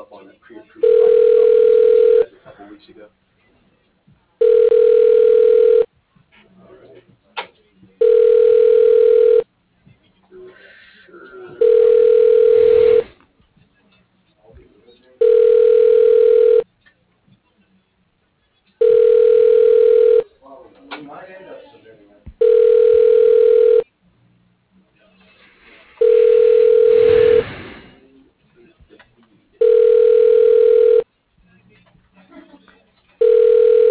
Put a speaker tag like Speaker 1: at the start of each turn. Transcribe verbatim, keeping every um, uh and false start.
Speaker 1: up on pre-approved project stuff that you sent to you guys a couple weeks ago.